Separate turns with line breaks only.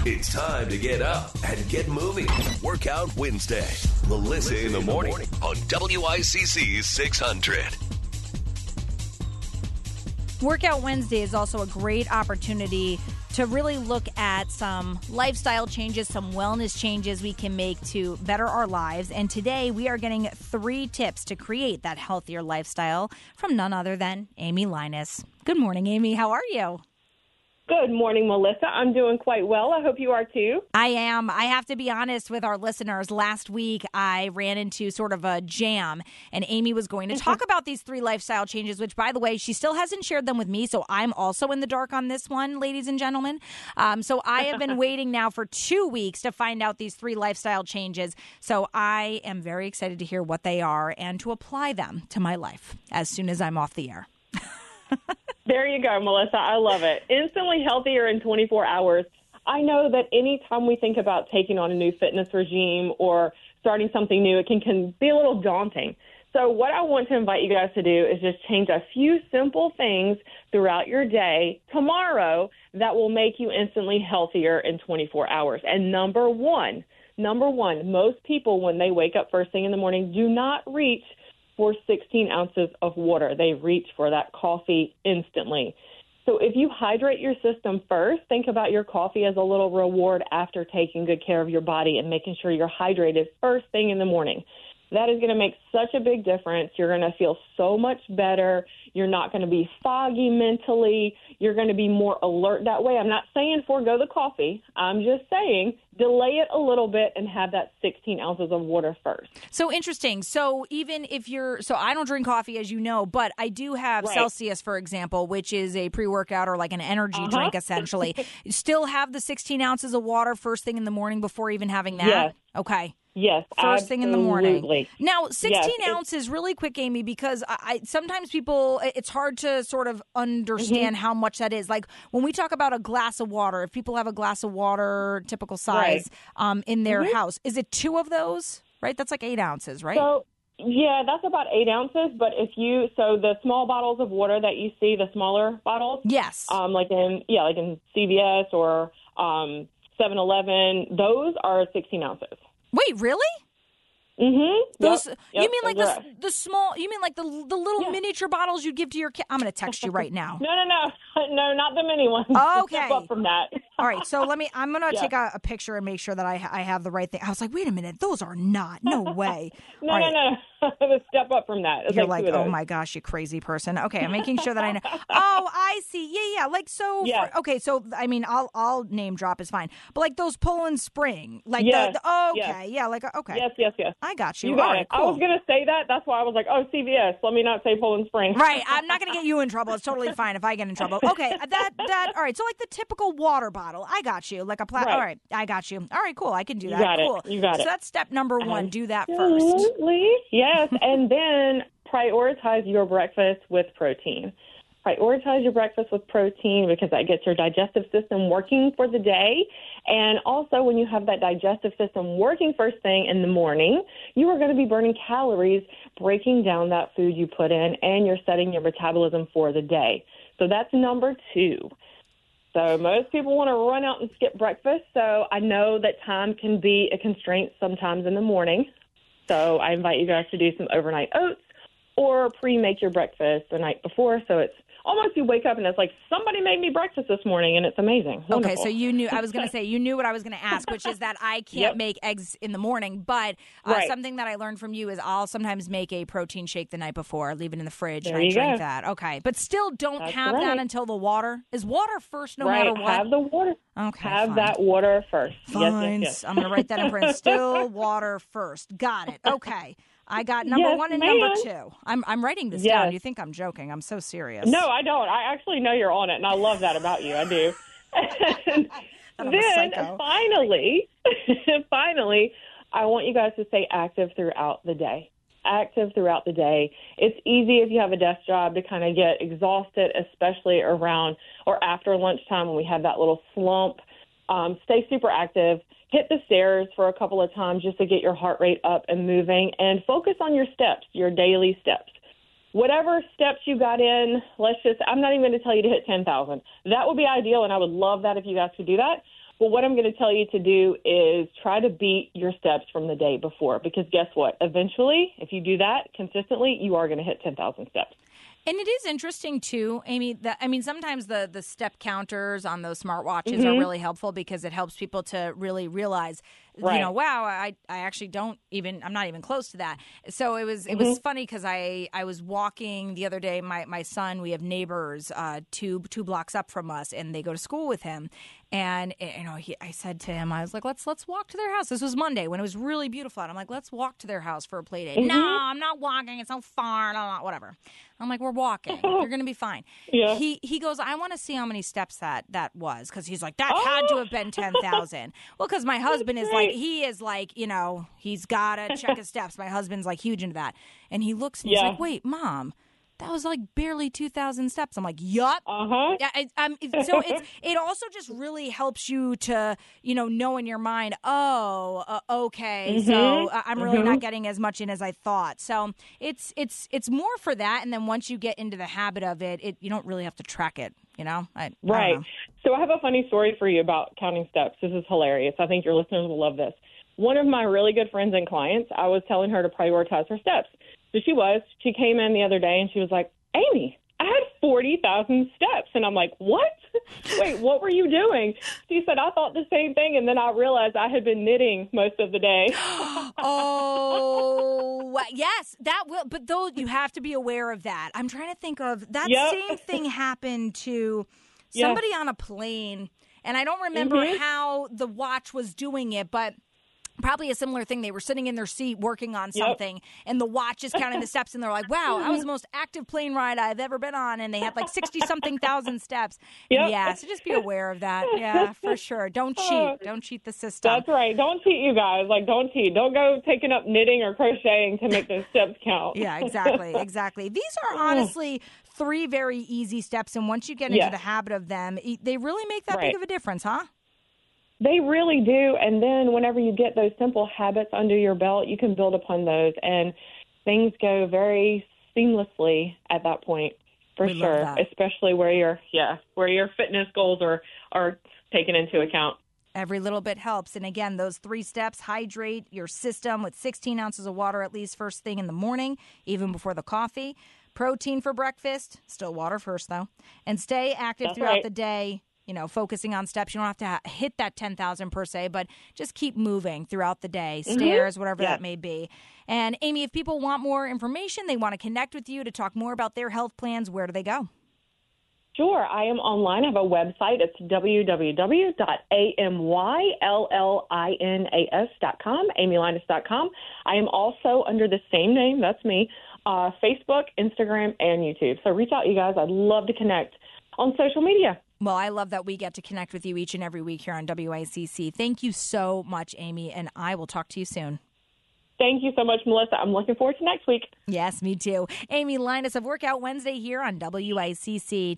It's time to get up and get moving. Workout Wednesday. Melissa in the morning on WICC 600.
Workout Wednesday is also a great opportunity to really look at some lifestyle changes, some wellness changes we can make to better our lives. And today we are getting 3 tips to create that healthier lifestyle from none other than Amy Linus. Good morning, Amy. How are you?
Good morning, Melissa. I'm doing quite well. I hope you are too.
I am. I have to be honest with our listeners. Last week, I ran into sort of a jam, and Amy was going to talk about these 3 lifestyle changes, which, by the way, she still hasn't shared them with me, so I'm also in the dark on this one, ladies and gentlemen. So I have been waiting now for 2 weeks to find out these 3 lifestyle changes, so I am very excited to hear what they are and to apply them to my life as soon as I'm off the air.
There you go, Melissa. I love it. Instantly healthier in 24 hours. I know that anytime we think about taking on a new fitness regime or starting something new, it can be a little daunting. So what I want to invite you guys to do is just change a few simple things throughout your day tomorrow that will make you instantly healthier in 24 hours. And number one, most people, when they wake up first thing in the morning, do not reach for 16 ounces of water. They reach for that coffee instantly. So if you hydrate your system first, think about your coffee as a little reward after taking good care of your body and making sure you're hydrated first thing in the morning. That is going to make such a big difference. You're going to feel so much better. You're not going to be foggy mentally. You're going to be more alert that way. I'm not saying forego the coffee. I'm just saying delay it a little bit and have that 16 ounces of water first.
So interesting. So even if so I don't drink coffee, as you know, but I do have Celsius, for example, which is a pre-workout or like an energy drink, essentially. Still have the 16 ounces of water first thing in the morning before even having that?
Yes.
Okay.
Yes,
First thing in the morning. Now, 16
yes,
ounces, really quick, Amy, because I sometimes people, it's hard to sort of understand how much that is. Like when we talk about a glass of water, if people have a glass of water, typical size, in their house, is it 2 of those, right? That's like 8 ounces, right?
So, yeah, that's about 8 ounces. But so the small bottles of water that you see, the smaller bottles,
yes,
like in CVS or 7-Eleven, those are 16 ounces.
Wait, really?
Mm-hmm.
Those, you mean like the small? You mean like the little miniature bottles you give to your kid? I'm going to text you right now.
No, not the mini ones.
Okay,
Step up from that.
All right, so I'm going to take a picture and make sure that I have the right thing. I was like, wait a minute, those are not. No way.
No. Step up from that. It's
You're like, oh my gosh, you crazy person. Okay, I'm making sure that I know. Oh, I see. Yeah. Like so.
Yeah.
Okay, so I mean, I'll name drop is fine, but like those Poland Spring, like
yes.
okay, yeah, like okay.
Yes.
I got you.
You got
All right,
it.
cool.
I was going to say that. That's why I was like, oh, CVS. Let me not say Poland Spring.
Right. I'm not going to get you in trouble. It's totally fine if I get in trouble. Okay. That. All right. So like the typical water bottle. I got you. Like a
Right.
All right. I got you. All right. Cool. I can do that.
You got it.
So that's step number 1. Do that first.
Absolutely. Yes. And then prioritize your breakfast with protein. Prioritize your breakfast with protein because that gets your digestive system working for the day. And also when you have that digestive system working first thing in the morning, you are going to be burning calories, breaking down that food you put in, and you're setting your metabolism for the day. So that's number 2. So most people want to run out and skip breakfast. So I know that time can be a constraint sometimes in the morning. So I invite you guys to do some overnight oats or pre-make your breakfast the night before. So it's almost you wake up and it's like somebody made me breakfast this morning and it's amazing. Wonderful.
Okay, so you knew you knew what I was going to ask, which is that I can't make eggs in the morning, but something that I learned from you is I'll sometimes make a protein shake the night before, leave it in the fridge, and I drink that. Okay, but still don't have that until the water. Is water first no matter what?
Have the water.
Okay,
have that water first.
Fine.
Yes.
I'm going to write that in print. Still water first. Got it. Okay. I got number 1 and number 2. I'm writing this down. You think I'm joking. I'm so serious.
No, I don't. I actually know you're on it, and I love that about you. I do. And then finally, I want you guys to stay active throughout the day. It's easy if you have a desk job to kind of get exhausted, especially around or after lunchtime when we have that little slump. Stay super active. Hit the stairs for a couple of times just to get your heart rate up and moving, and focus on your steps, your daily steps. Whatever steps you got in, I'm not even going to tell you to hit 10,000. That would be ideal, and I would love that if you guys could do that. But what I'm going to tell you to do is try to beat your steps from the day before, because guess what? Eventually, if you do that consistently, you are going to hit 10,000 steps.
And it is interesting, too, Amy, sometimes the step counters on those smartwatches are really helpful because it helps people to really realize, wow, I actually I'm not even close to that. So it was funny because I was walking the other day. My son, we have neighbors two blocks up from us, and they go to school with him. And, I said to him, I was like, let's walk to their house. This was Monday when it was really beautiful out. I'm like, let's walk to their house for a play date. No, I'm not walking. It's so far. Whatever. I'm like, we're walking. You're going to be fine. Yeah. He goes, I want to see how many steps that was, because he's like, that had to have been 10,000. Well, because my husband is he's got to check his steps. My husband's like huge into that. And he looks and he's like, wait, Mom, that was like barely 2,000 steps. I'm like, yup.
Uh-huh.
Yeah, so it also just really helps you to, know in your mind, okay, so I'm really not getting as much in as I thought. So it's more for that. And then once you get into the habit of it, you don't really have to track it, I don't know.
So I have a funny story for you about counting steps. This is hilarious. I think your listeners will love this. One of my really good friends and clients, I was telling her to prioritize her steps. So she came in the other day and she was like, Amy, I had 40,000 steps. And I'm like, what? Wait, what were you doing? She said, I thought the same thing. And then I realized I had been knitting most of the day.
Oh, yes, that will. But though you have to be aware of that. I'm trying to think of that same thing happened to somebody on a plane. And I don't remember how the watch was doing it, but probably a similar thing. They were sitting in their seat working on something, and the watch is counting the steps, and they're like, wow, that was the most active plane ride I've ever been on, and they had like 60-something thousand steps. Yep. Yeah, so just be aware of that. Yeah, for sure. Don't cheat. Don't cheat the system.
That's right. Don't cheat, you guys. Like, don't cheat. Don't go taking up knitting or crocheting to make those steps count.
Yeah, exactly. These are honestly 3 very easy steps, and once you get into the habit of them, they really make that big of a difference, huh?
They really do. And then whenever you get those simple habits under your belt, you can build upon those, and things go very seamlessly at that point, for sure, especially where your fitness goals are taken into account.
Every little bit helps. And again, those 3 steps: hydrate your system with 16 ounces of water at least first thing in the morning, even before the coffee. Protein for breakfast, still water first though, and stay active throughout the day. Focusing on steps. You don't have to hit that 10,000 per se, but just keep moving throughout the day, stairs, whatever that may be. And Amy, if people want more information, they want to connect with you to talk more about their health plans, where do they go?
Sure. I am online. I have a website. It's www.amyllinas.com, amylinas.com. I am also under the same name. That's me. Facebook, Instagram, and YouTube. So reach out, you guys. I'd love to connect on social media.
Well, I love that we get to connect with you each and every week here on WICC. Thank you so much, Amy, and I will talk to you soon.
Thank you so much, Melissa. I'm looking forward to next week.
Yes, me too. Amy Linas of Workout Wednesday here on WICC.